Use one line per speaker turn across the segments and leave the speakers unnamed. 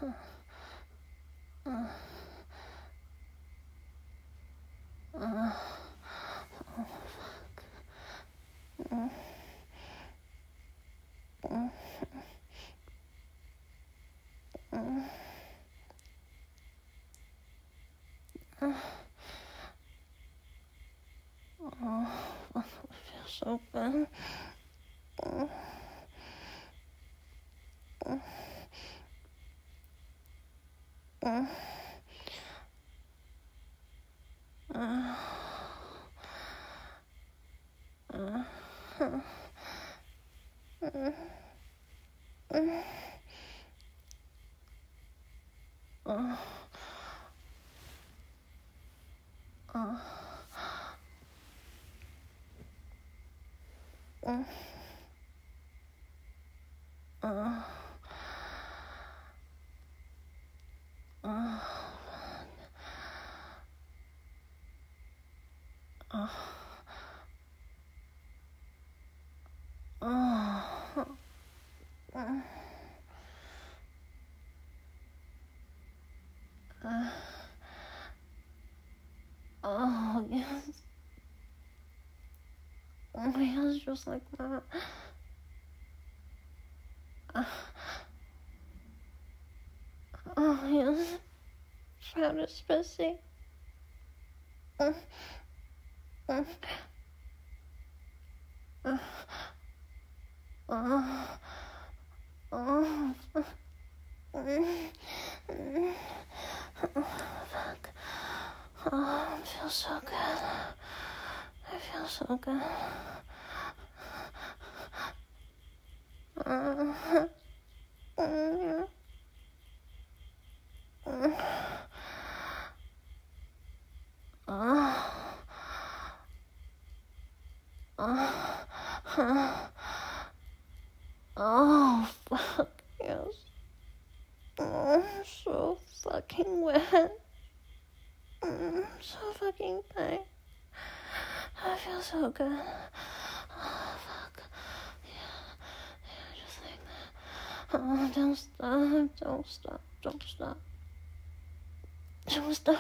It feels so good. Oh, yes. Oh, yes, just like that. Oh, yes. Fat is spicy. Fuck. Oh, it feels so good. I feel so good. Oh, fuck, yes. Oh, I'm so fucking wet. So fucking tight. I feel so good. Oh, fuck. Yeah, just like that. Oh, don't stop, don't stop, don't stop. Don't stop.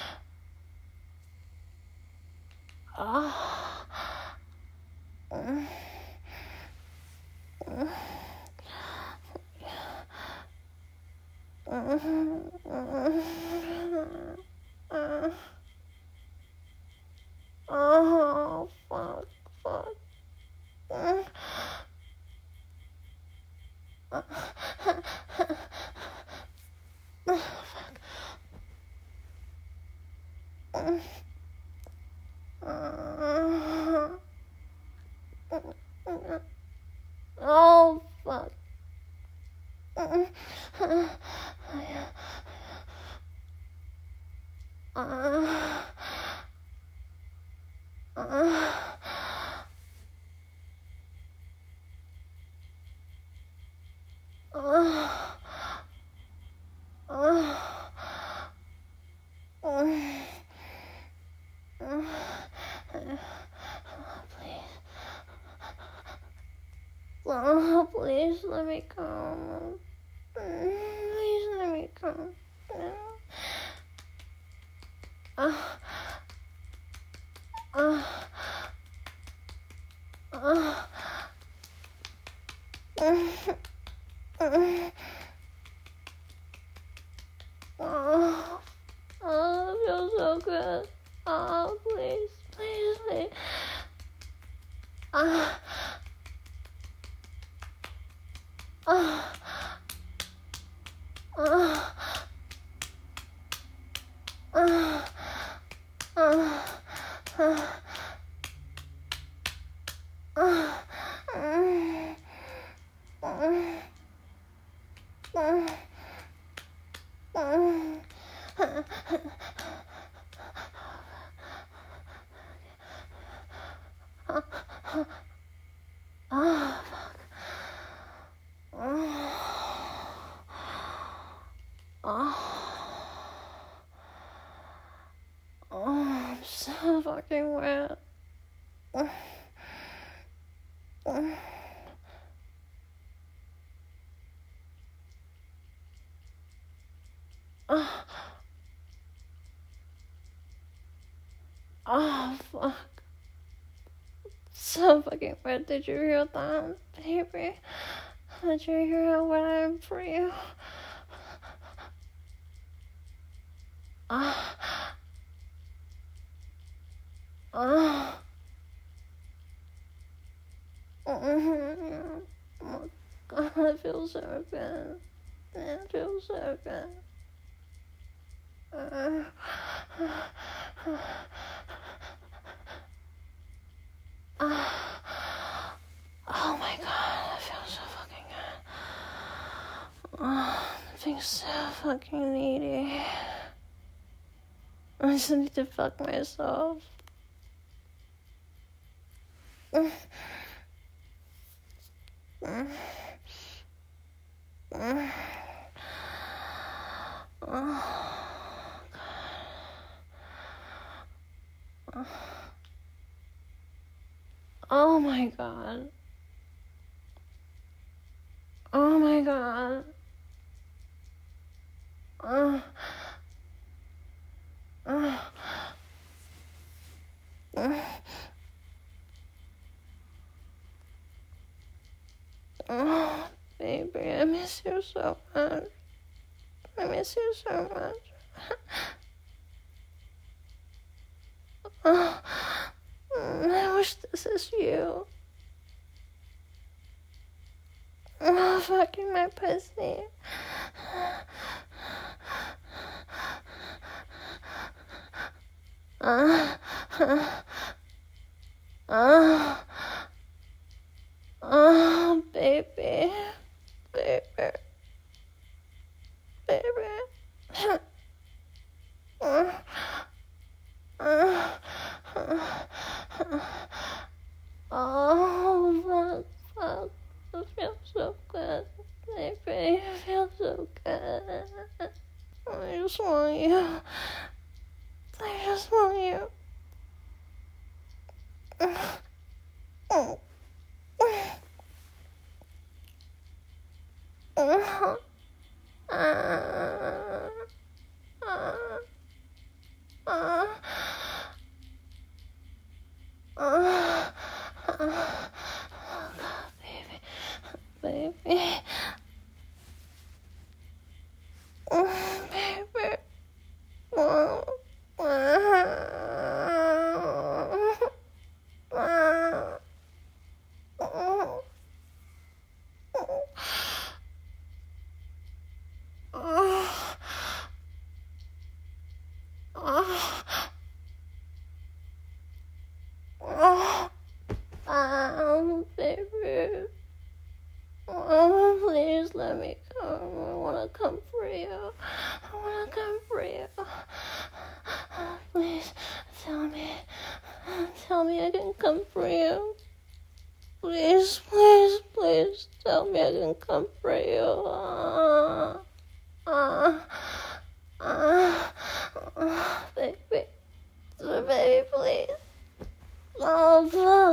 Oh. Oh, fuck, fuck. Oh, fuck. Oh, please let me come. Please let me come. Oh, it feels so good. Oh, please, please, please. I'm so fucking wet. so fucking wet. Did you hear that, baby? Did you hear how wet I am for you? Ah. Ah. Oh my God, it feels so good. It feels so good. Oh my God, it feels so fucking good. Oh, it feels so fucking needy. I just need to fuck myself. Oh my God. Oh my God. Oh, baby, I miss you so much. I miss you so much. Oh, I wish this is you. Oh, fucking my pussy. Oh, baby. Baby. Baby. Oh, fuck. It feels so good. Baby, it feels so good. I just want you. I just want you. Baby. Baby. Baby. Oh, please let me come. I wanna come for you. I wanna come for you. Please, tell me I can come for you. Please, please, please, tell me I can come for you. Baby, baby, please. Oh,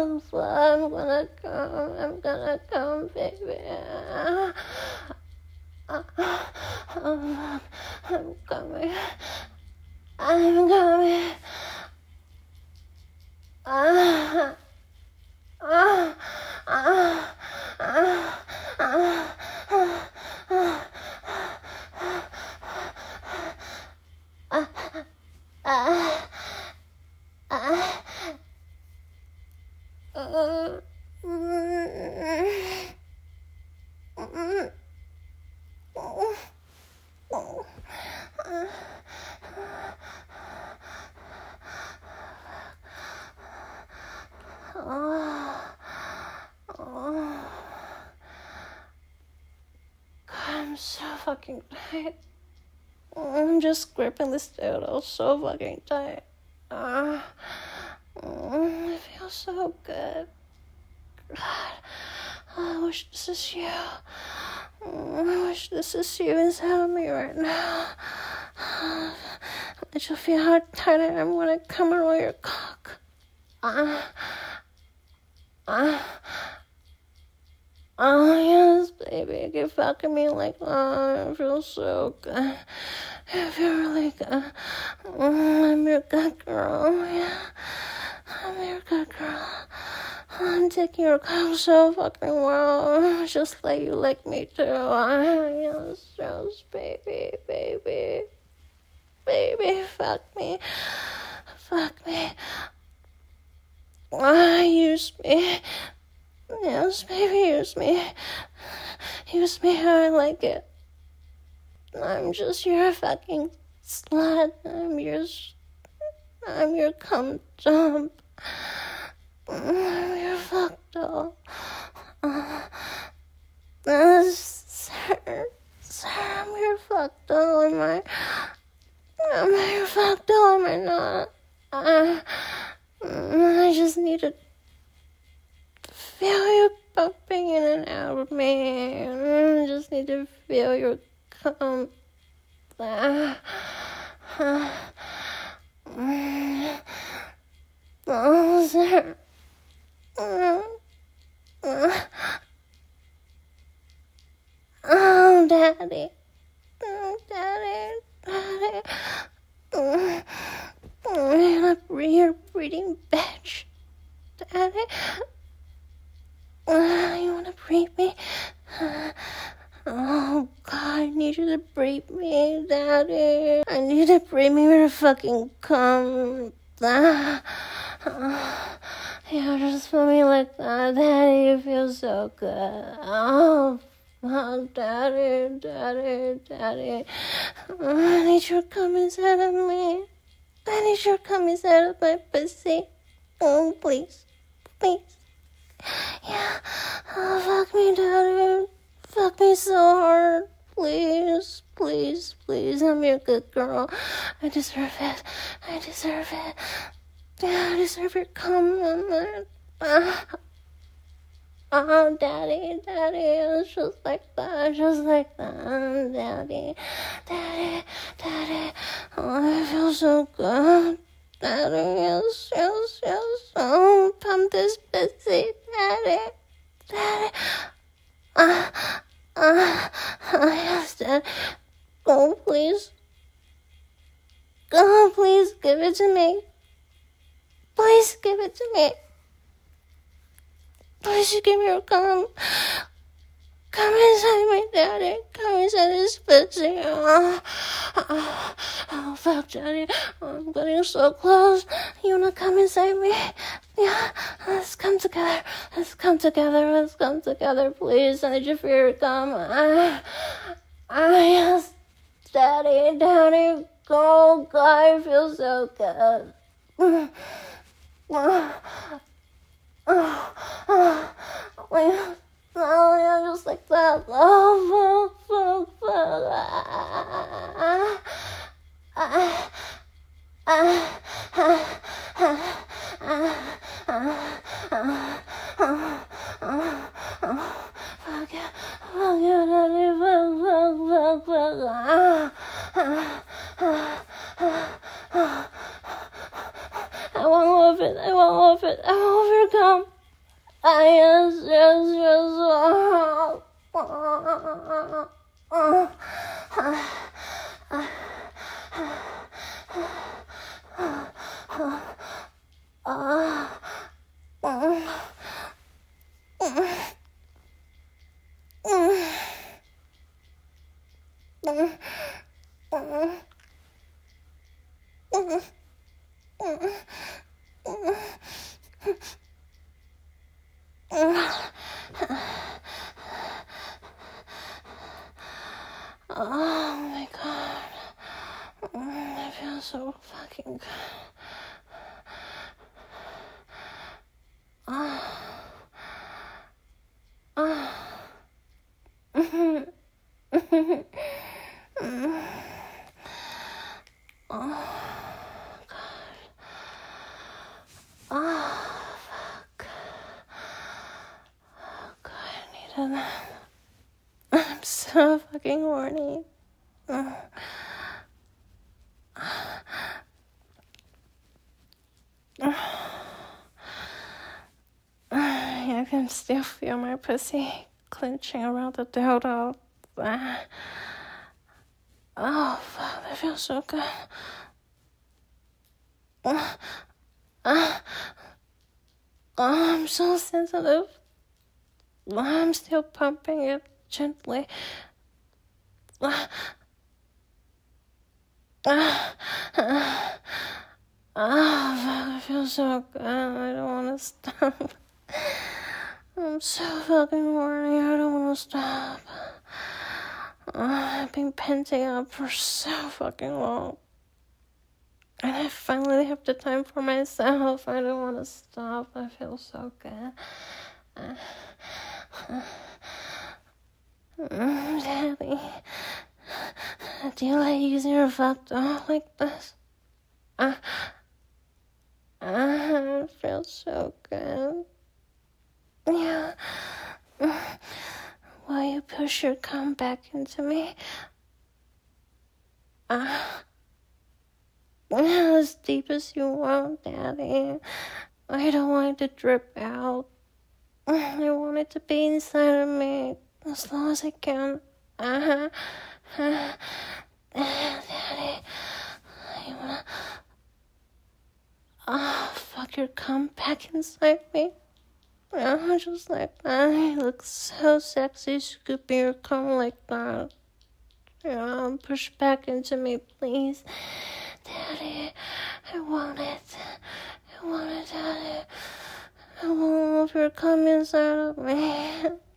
I'm gonna come, baby. I'm coming. I'm coming. I'm so fucking tight. I'm just gripping this dildo so fucking tight. It feels so good. God, I wish this is you. I wish this is you inside of me right now. Let you feel how tight I am when I come around your cock. Oh, yes, baby. Keep fucking me like, it feels so good. It feels really good. I'm your good girl, yeah. I'm your good girl. I'm taking your cock so fucking well. Just like you lick me too. Yes, baby. Baby, fuck me. Use me. Yes, baby, use me. Use me how I like it. I'm just your fucking slut. I'm your cum dump. I'm your fuck doll. Sir, I'm your fuck doll. Am I your fuck doll? Am I not? I just need to feel you pumping in and out of me. I just need to feel your cum. Oh, sir. Oh, Daddy. Daddy. You're a breeding bitch. Daddy. You wanna breed me? Oh, God, I need you to breed me, Daddy. I need to breed me with a fucking cum. Yeah, just put me like that, Daddy. You feel so good. Oh, Daddy. I need your cum inside of me. I need your cum inside of my pussy. Oh, please. Yeah. Oh, fuck me, Daddy. Fuck me so hard. Please. I'm your good girl. I deserve it. Yeah, I deserve your cum. Oh, Daddy, it's just like that, Daddy, oh, I feel so good, Daddy, yes, oh, pump this pussy, Daddy, yes, Dad, oh, please, give it to me, please give it to me. Please give me your cum. Come inside my Daddy. Come inside his pussy. Oh, fuck, Daddy. I'm getting so close. You wanna come inside me? Yeah. Let's come together, please. I need you for your cum. Yes. Daddy. Go. I feel so good. Yeah, just like that. Oh, fuck yeah, I won't love it. I won't overcome. Yes. Oh my God. I feel so fucking good. I'm so fucking horny. I can still feel my pussy clenching around the dildo. Oh, fuck, that feels so good. I'm so sensitive. I'm still pumping it gently. Oh, I feel so good. I don't want to stop. I'm so fucking horny. I don't want to stop. I've been panting up for so fucking long. And I finally have the time for myself. I don't want to stop. I feel so good. Daddy, do you like using your fuck doll like this? It feels so good. Yeah. Will you push your cum back into me? As deep as you want, Daddy. I don't want it to drip out. I want it to be inside of me as long as I can. Daddy, you wanna... fuck your cum back inside me? Just like that. You look so sexy scooping your cum like that. Push back into me, please. Daddy, I want it. I want it, Daddy. I want your cum inside of me.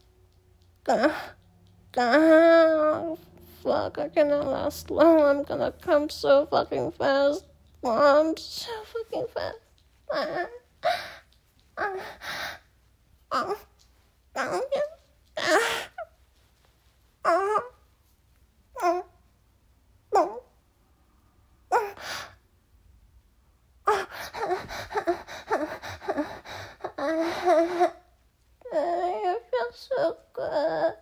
Fuck, I cannot last long. I'm gonna come so fucking fast. I'm so fucking fast. I feel so good.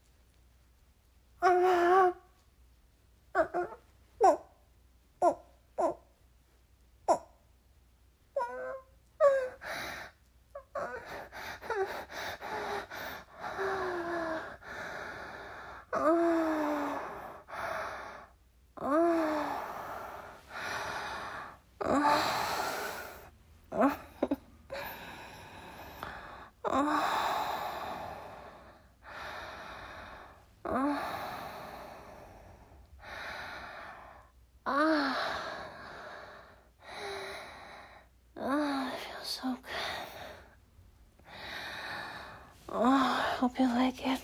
I feel so good. I hope you like it.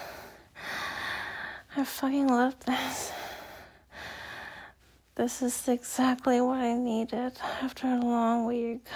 I fucking love this. This is exactly what I needed after a long week.